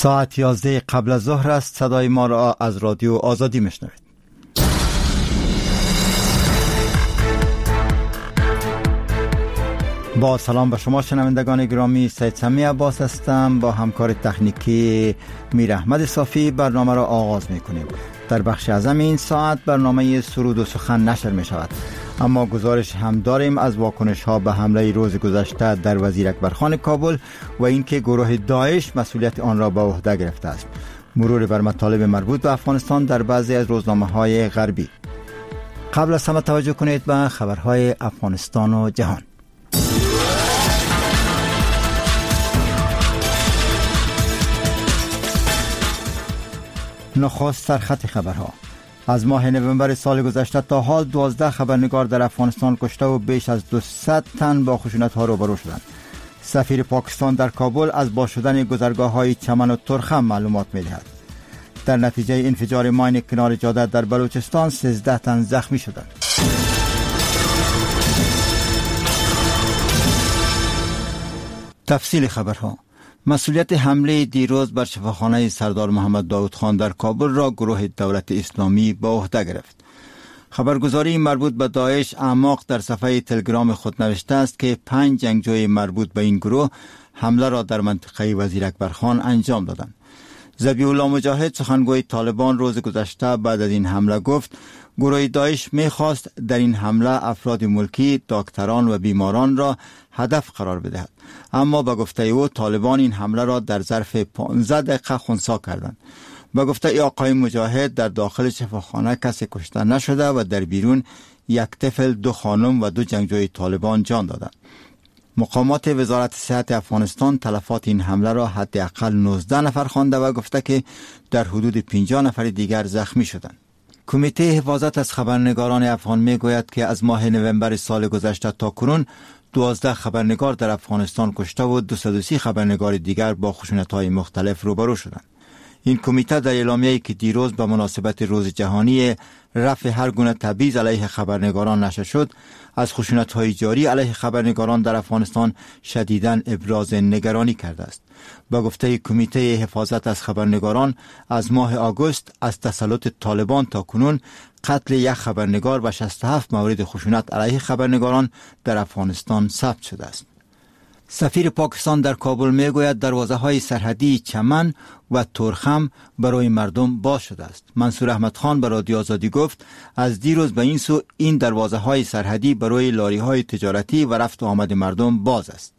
ساعت 11 قبل از ظهر است. صدای ما را از رادیو آزادی میشنوید. با سلام به شما شنوندگان گرامی، سید سمی عباس هستم. با همکار تکنیکی میر احمد صافی برنامه را آغاز میکنیم. در بخش اعظم این ساعت برنامه سرود و سخن نشر می شود، اما گزارش هم داریم از واکنش ها به حمله روز گذشته در وزیر اکبرخان کابل و اینکه گروه داعش مسئولیت آن را به عهده گرفته است. مرور بر مطالب مربوط به افغانستان در بعضی از روزنامه های غربی. قبل از همه توجه کنید به خبرهای افغانستان و جهان. نخست سرخط خبرها. از ماه نوامبر سال گذشته تا حال 12 خبرنگار در افغانستان کشته و بیش از 200 تن با خشونت ها روبرو شدند. سفیر پاکستان در کابل از باز شدن گذرگاه های چمن و ترخم معلومات می دهد. در نتیجه انفجار ماین کنار جاده در بلوچستان 13 تن زخمی شدند. تفصیل خبرها. مسئولیت حمله دیروز بر شفاخانه سردار محمد داود خان در کابل را گروه دولت اسلامی به عهده گرفت. خبرگزاری مربوط به داعش اعماق در صفحه تلگرام خود نوشته است که 5 جنگجوی مربوط به این گروه حمله را در منطقه وزیر اکبرخان انجام دادند. ذبیح الله مجاهد سخنگوی طالبان روز گذشته بعد از این حمله گفت گروه داعش می‌خواست در این حمله افراد ملکی، دکتران و بیماران را هدف قرار بدهد، اما به گفته او طالبان این حمله را در ظرف 15 دقیقه خنثی کردند. به گفته آقای مجاهد در داخل شفاخانه کسی کشته نشده و در بیرون یک طفل، 2 خانم و 2 جنگجوی طالبان جان دادند. مقامات وزارت صحت افغانستان تلفات این حمله را حداقل 19 نفر خوانده و گفته که در حدود 50 نفر دیگر زخمی شدند. کمیته حفاظت از خبرنگاران افغان می گوید که از ماه نوامبر سال گذشته تا کنون 12 خبرنگار در افغانستان کشته و 230 خبرنگار دیگر با خشونت‌های مختلف روبرو شدند. این کمیته در اعلامیه‌ای که دیروز به مناسبت روز جهانی رفع هر گونه تبعیض علیه خبرنگاران نشر شد، از خشونت‌های جاری علیه خبرنگاران در افغانستان شدیداً ابراز نگرانی کرده است. با گفته کمیته حفاظت از خبرنگاران از ماه آگوست از تسلط طالبان تا کنون قتل 1 خبرنگار و 67 مورد خشونت علیه خبرنگاران در افغانستان ثبت شده است. سفیر پاکستان در کابل میگوید دروازه‌های سرحدی چمن و ترخم برای مردم باز شده است. منصور احمد خان به رادیو آزادی گفت از دیروز به این سو این دروازه‌های سرحدی برای لاری‌های تجارتی و رفت و آمد مردم باز است.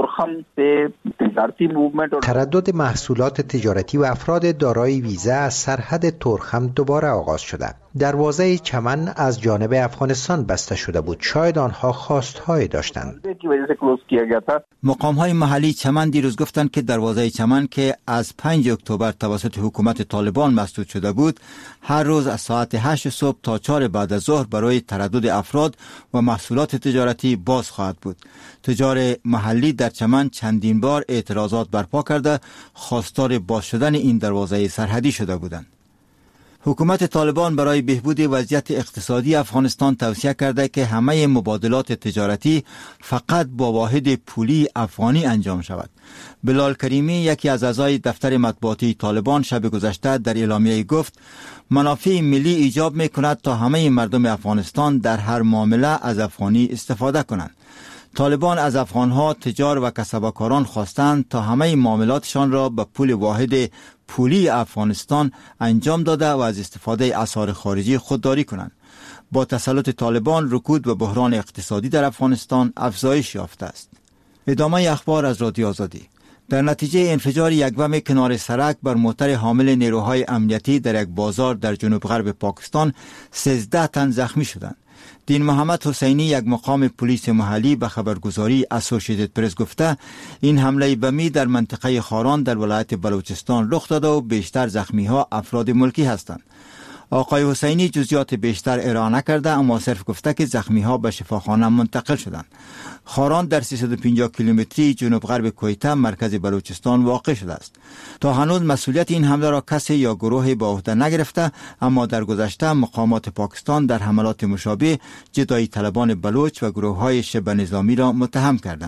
تردد محصولات تجارتی و افراد دارای ویزا از سرحد ترخم دوباره آغاز شده. دروازه چمن از جانب افغانستان بسته شده بود، شاید آنها خواستهایی داشتند. مقام‌های محلی چمن دیروز گفتند که دروازه چمن که از 5 اکتبر توسط حکومت طالبان مسدود شده بود، هر روز از ساعت 8 صبح تا 4 بعد از ظهر برای تردد افراد و محصولات تجارتی باز خواهد بود. تجار محلی در چمن چندین بار اعتراضات برپا کرده خواستار باز شدن این دروازه سرحدی شده بودند. حکومت طالبان برای بهبود وضعیت اقتصادی افغانستان توصیه کرده که همه مبادلات تجارتی فقط با واحد پولی افغانی انجام شود. بلال کریمی یکی از اعضای دفتر مطبوعاتی طالبان شب گذشته در اعلامیه گفت منافع ملی ایجاب می‌کند تا همه مردم افغانستان در هر معامله از افغانی استفاده کنند. طالبان از افغانها تجار و کسبکاران خواستند تا همه معاملاتشان را به پول واحد پولی افغانستان انجام داده و از استفاده اسعار خارجی خودداری کنند. با تسلط طالبان رکود و بحران اقتصادی در افغانستان افزایش یافته است. ادامه اخبار از رادیو آزادی. در نتیجه انفجار یک بم کنار سرک بر موتر حامل نیروهای امنیتی در یک بازار در جنوب غرب پاکستان 13 تن زخمی شدند. دین محمد حسینی یک مقام پلیس محلی به خبرگزاری اسوسییتد پرس گفته این حمله بمی در منطقه خاران در ولایت بلوچستان رخ داده و بیشتر زخمی ها افراد ملکی هستند. آقای حسینی جزئیات بیشتر ارائه نکرده، اما صرف گفته که زخمی ها به شفاخانه منتقل شدند. خاران در 350 کیلومتری جنوب غرب کویته مرکز بلوچستان واقع شده است. تا هنوز مسئولیت این حمله را کسی یا گروهی به عهده نگرفته، اما در گذشته مقامات پاکستان در حملات مشابه جدایی طلبان بلوچ و گروه‌های شبه نظامی را متهم کردند.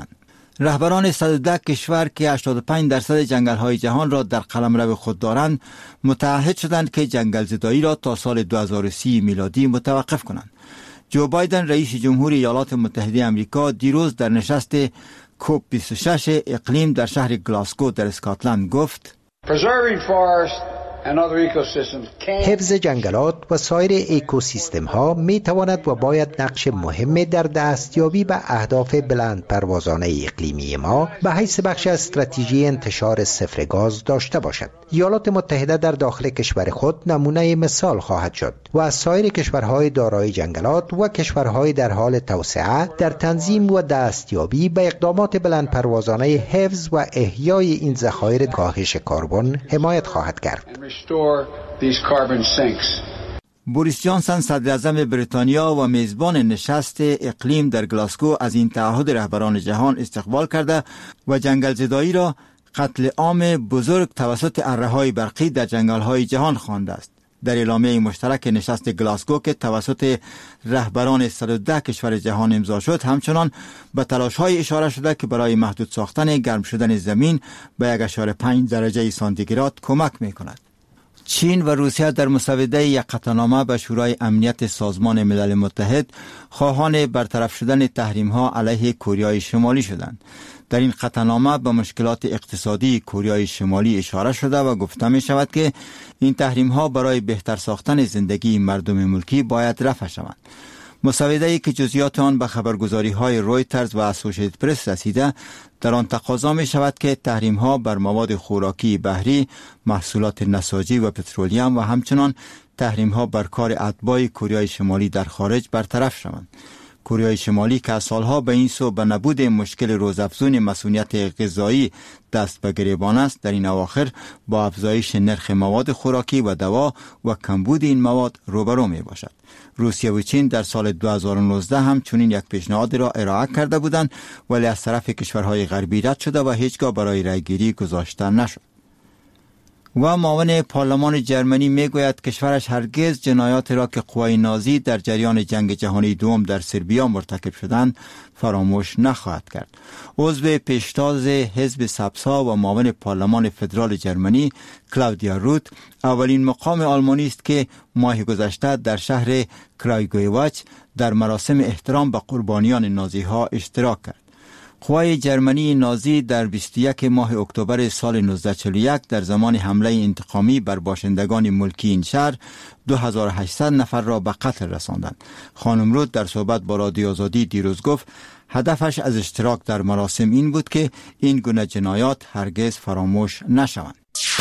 رهبران 110 کشور که 85% جنگل‌های جهان را در قلمرو خود دارند متعهد شدند که جنگل زدایی را تا سال 2030 میلادی متوقف کنند. جو بایدن رئیس جمهور ایالات متحده آمریکا دیروز در نشست کوپ 26 اقلیم در شهر گلاسگو در اسکاتلند گفت: حفظ جنگلات و سایر اکوسیستم ها می تواند و باید نقش مهمی در دستیابی به اهداف بلند پروازانه اقلیمی ما به حیث بخش از استراتژی انتشار صفر گاز داشته باشد. ایالات متحده در داخل کشور خود نمونه مثال خواهد شد و از سایر کشورهای دارای جنگلات و کشورهای در حال توسعه در تنظیم و دستیابی به اقدامات بلند پروازانه حفظ و احیای این ذخایر کاهش کربن حمایت خواهد کرد. بوریس جانسون صدر اعظم بریتانیا و میزبان نشست اقلیم در گلاسگو از این تعهد رهبران جهان استقبال کرده و جنگل زدایی را قتل عام بزرگ توسط اره‌های برقی در جنگل‌های جهان خوانده است. در اعلامیه مشترک نشست گلاسگو که توسط رهبران 110 کشور جهان امضا شد، همچنان به تلاش‌های اشاره شده که برای محدود ساختن گرم شدن زمین به 1.5 درجه سانتیگراد کمک می‌کند. چین و روسیه در مسوده یک قطعنامه به شورای امنیت سازمان ملل متحد خواهان برطرف شدن تحریم‌ها علیه کره شمالی شدند. در این قطعنامه به مشکلات اقتصادی کره شمالی اشاره شده و گفته می شود که این تحریم‌ها برای بهتر ساختن زندگی مردم ملکی باید رفع شوند. مسوده‌ای که جزئیات آن به خبرگزاری‌های رویترز و اسوسییتد پرس رسیده، در آن تقاضا می شود که تحریم‌ها بر مواد خوراکی بحری، محصولات نساجی و پترولیم و همچنان تحریم‌ها بر کار اتباع کره شمالی در خارج برطرف شوند. کره شمالی که از سالها به این سو به نبود مشکل روزافزون مسئولیت غذایی دست به گریبان است، در این اواخر با افزایش نرخ مواد خوراکی و دوا و کمبود این مواد روبرو می باشد. روسیه و چین در سال 2019 هم چنین یک پیشنهاد را ارائه کرده بودند، ولی از طرف کشورهای غربی رد شده و هیچگاه برای رأیگیری گذاشته نشد. و معاون پارلمان جرمنی میگوید کشورش هرگز جنایات را که قوای نازی در جریان جنگ جهانی دوم در سربیا مرتکب شدند فراموش نخواهد کرد. عضو پیشتاز حزب سبزها و معاون پارلمان فدرال جرمنی کلاودیا روت اولین مقام آلمانی است که ماه گذشته در شهر کرایگویواچ در مراسم احترام به قربانیان نازی ها اشتراک کرد. قوای جرمنی نازی در 21 ماه اکتبر سال 1941 در زمان حمله انتقامی بر باشندگان ملکی این شهر 2800 نفر را به قتل رساندند. خانم رود در صحبت با رادیو آزادی دیروز گفت هدفش از اشتراک در مراسم این بود که این گونه جنایات هرگز فراموش نشوند.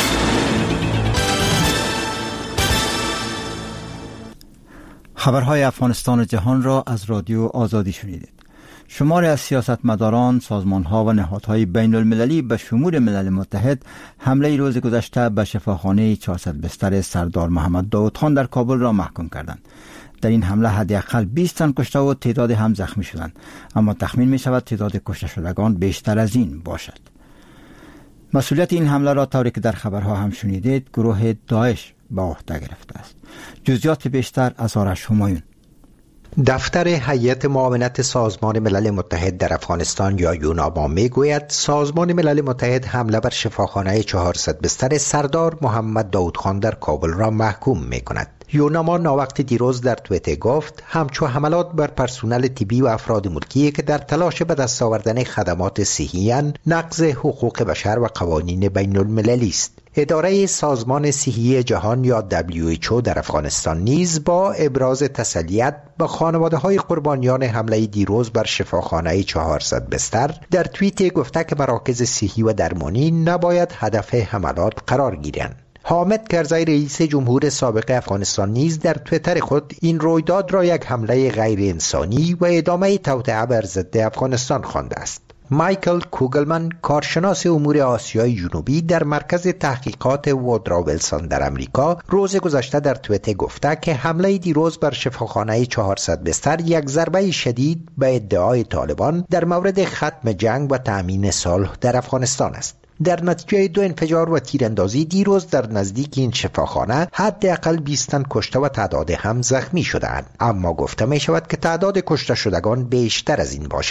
خبرهای افغانستان و جهان را از رادیو آزادی شنیدید. شماری از سیاستمداران، سازمان‌ها و نهادهای بین المللی به شمول ملل متحد حمله روز گذشته به شفاخانه 400 بستر سردار محمد داود خان در کابل را محکوم کردند. در این حمله حداقل 20 تن کشته و تعداد هم زخمی شدند، اما تخمین می شود تعداد کشته شدگان بیشتر از این باشد. مسئولیت این حمله را طوری که در خبرها هم شنیدید گروه داعش به عهده گرفته است. جزئیات بیشتر از آرش همایون. دفتر هیئت معاونت سازمان ملل متحد در افغانستان یا یوناما میگوید سازمان ملل متحد حمله بر شفاخانه 400 بستر سردار محمد داود خان در کابل را محکوم میکند. یوناما ناوقت دیروز در توییتر گفت همچو حملات بر پرسنل طبی و افراد ملکی که در تلاش به دست آوردن خدمات صحی نقض حقوق بشر و قوانین بین المللی است. اداره سازمان صحی جهان یا WHO در افغانستان نیز با ابراز تسلیت به خانواده‌های قربانیان حمله دیروز بر شفاخانه 400 بستر در توییت گفته که مراکز صحی و درمانی نباید هدف حملات قرار گیرند. حامد کرزی رئیس جمهور سابق افغانستان نیز در توییتر خود این رویداد را یک حمله غیر انسانی و ادامه توطئه بر ضد افغانستان خوانده است. مایکل کوگلمن کارشناس امور آسیای جنوبی در مرکز تحقیقات وودرا ویلسون در امریکا روز گذشته در توییتر گفته که حمله دیروز بر شفاخانه 400 بستر یک ضربه شدید به ادعای طالبان در مورد ختم جنگ و تأمین صلح در افغانستان است. در نتیجه 2 انفجار و تیراندازی دیروز در نزدیک این شفاخانه حداقل 20 تن کشته و تعداد هم زخمی شدند، اما گفته می شود که تعداد کشته شدگان بیشتر از این باشد.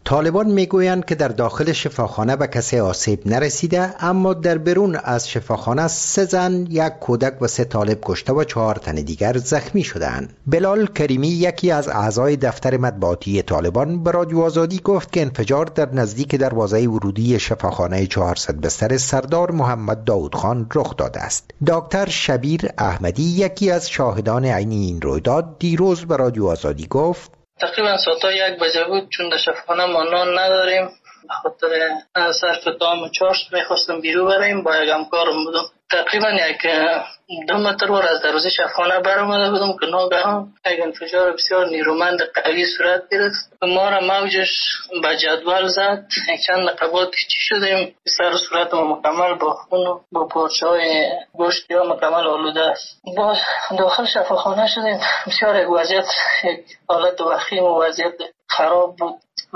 طالبان میگویند که در داخل شفاخانه به کسی آسیب نرسیده، اما در بیرون از شفاخانه 3 زن، 1 کودک و 3 طالب کشته و 4 تن دیگر زخمی شدند. بلال کریمی، یکی از اعضای دفتر مطبوعاتی طالبان، به رادیو آزادی گفت که انفجار در نزدیک دروازه ورودی شفاخانه 400 بستر سردار محمد داود خان رخ داده است. دکتر شبیر احمدی، یکی از شاهدان عینی این رویداد، دیروز به رادیو آزادی گفت تقریبا ساعت 1 بجه بود، چون در شفاخانه ما نان نداریم، به خاطر صرف طعام چاشت میخواستم بیرون بریم، با یک همکارم بودم. تقریبا 2 متر ور از دروازه شفاخانه برآمده بودم که ناگهان یک انفجار بسیار نیرومند قوی صورت گرفت. ما را موجش به جدول زد. چند دقیقه بعد چی شدیم، سر و صورت ما مکمل با خون و با پارچه‌های گوشت یا مکمل آلوده است. باز داخل شفاخانه شدیم. بسیار یک وضعیت، یک حالت وخیم و وضعیت خراب بود.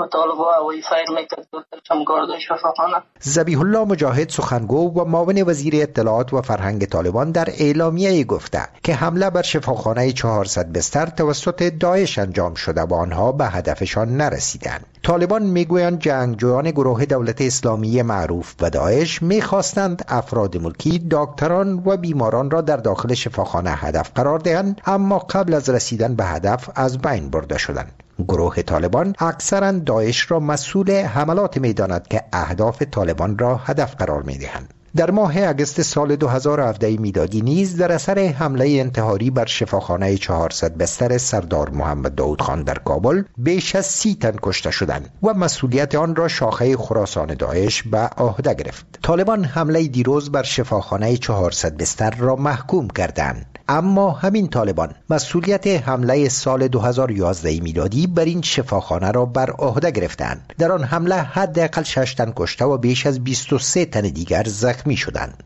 ذبیح الله مجاهد، سخنگو و معاون وزیر اطلاعات و فرهنگ طالبان، در اعلامیه گفته که حمله بر شفاخانه 400 بستر توسط داعش انجام شده و آنها به هدفشان نرسیدند. طالبان میگویند جنگجویان گروه دولت اسلامی معروف به داعش میخواستند افراد ملکی، دکتران و بیماران را در داخل شفاخانه هدف قرار دهند، اما قبل از رسیدن به هدف از بین برده شدند. گروه طالبان اکثرا داعش را مسئول حملات می‌داند که اهداف طالبان را هدف قرار می‌دهند. در ماه اگست سال 2017 میلادی نیز در اثر حمله انتحاری بر شفاخانه 400 بستر سردار محمد داود خان در کابل بیش از 30 تن کشته شدند و مسئولیت آن را شاخه خراسان داعش به عهده گرفت. طالبان حمله دیروز بر شفاخانه 400 بستر را محکوم کردند، اما همین طالبان مسئولیت حمله سال 2011 میلادی بر این شفاخانه را بر عهده گرفتند. در آن حمله حداقل 6 تن کشته و بیش از 23 تن دیگر زخمی شدند.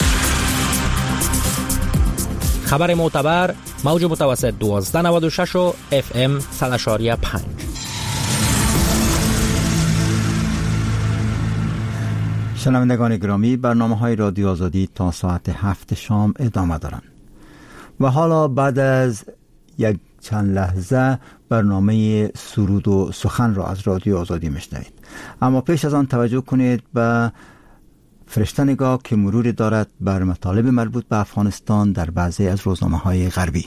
خبر معتبر، موج متوسط 1296 و FM 100.5. شنوندگان گرامی، برنامه‌های رادیو آزادی تا ساعت 7 شام ادامه دارند. و حالا بعد از یک چند لحظه برنامه سرود و سخن را از رادیو آزادی میشنوید. اما پیش از آن توجه کنید به فرشته نگاه که مرور دارد بر مطالب مربوط به افغانستان در بعضی از روزنامه‌های غربی.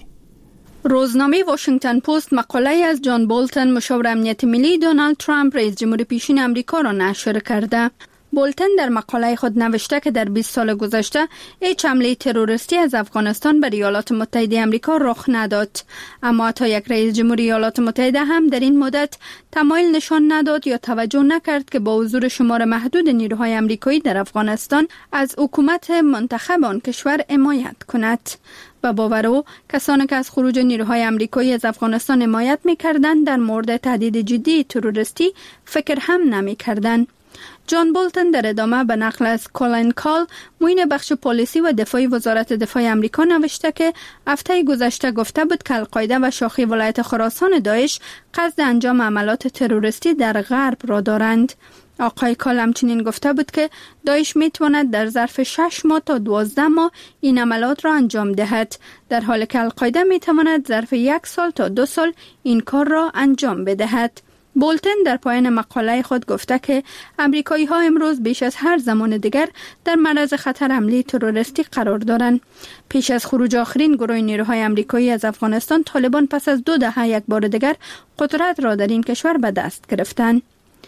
روزنامه واشنگتن پست مقاله از جان بولتن، مشاور امنیت ملی دونالد ترامپ رئیس جمهور پیشین آمریکا را نشر کرده. بولتن در مقاله خود نوشته که در 20 سال گذشته هیچ حمله تروریستی از افغانستان به ایالات متحده آمریکا رخ نداد، اما حتی یک رئیس جمهور ایالات متحده هم در این مدت تمایل نشان نداد یا توجه نکرد که با حضور شمار محدود نیروهای آمریکایی در افغانستان از حکومت منتخب آن کشور حمایت کند. و باور او کسانی که از خروج نیروهای آمریکایی از افغانستان حمایت می‌کردند در مورد تهدید جدی تروریستی فکر هم نمی‌کردند. جان بولتن در ادامه به نقل از کولین کال، معین بخش پلیسی و دفاعی وزارت دفاع آمریکا نوشته که هفته گذشته گفته بود که القاعده و شاخه ولایت خراسان داعش قصد انجام عملات تروریستی در غرب را دارند. آقای کال همچنین گفته بود که داعش میتواند در ظرف 6 ماه تا 12 ماه این عملات را انجام دهد، در حالی که القاعده میتواند ظرف 1 سال تا 2 سال این کار را انجام بدهد. بولتن در پایان مقاله خود گفته که امریکایی ها امروز بیش از هر زمان دیگر در معرض خطر حمله تروریستی قرار دارند. پیش از خروج آخرین گروه نیروهای امریکایی از افغانستان، طالبان پس از 2 دهه یک بار دیگر قدرت را در این کشور به دست گرفتند.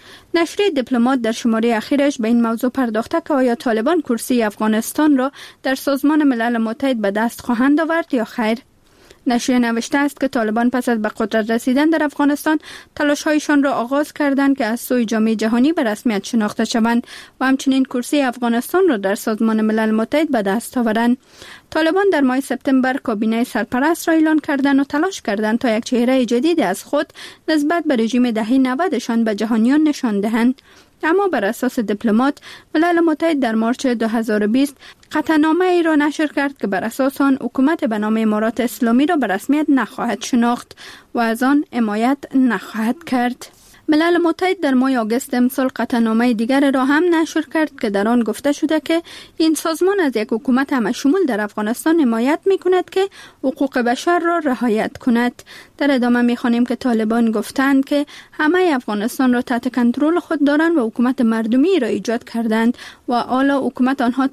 نشریه دیپلمات در شماره اخیرش به این موضوع پرداخته که آیا طالبان کرسی افغانستان را در سازمان ملل متحد به دست خواهند آورد یا خیر. نشریه نوشته است که طالبان پس از به قدرت رسیدن در افغانستان تلاش‌هایشان را آغاز کردند که از سوی جامعه جهانی به رسمیت شناخته شوند و همچنین کرسی افغانستان را در سازمان ملل متحد به دست آورند. طالبان در ماه سپتامبر کابینه سرپرست را اعلان کردند و تلاش کردند تا یک چهره جدید از خود نسبت به رژیم دهه 90شان به جهانیان نشان دهند. اما بر اساس دیپلمات، ملل متحد در مارچ 2020 قطعنامه ای را نشر کرد که بر اساس آن حکومت به نام امارات اسلامی را به رسمیت نخواهد شناخت و از آن حمایت نخواهد کرد. ملل متحد در ماه آگوست امسال قطعنامه دیگر را هم نشر کرد که در آن گفته شده که این سازمان از یک حکومت همشمول در افغانستان حمایت می‌کند که حقوق بشر را رعایت کند. در ادامه می‌خوانیم که طالبان گفتند که همه افغانستان را تحت کنترل خود دارند و حکومت مردمی را ایجاد کردند و حالا حکومت آنها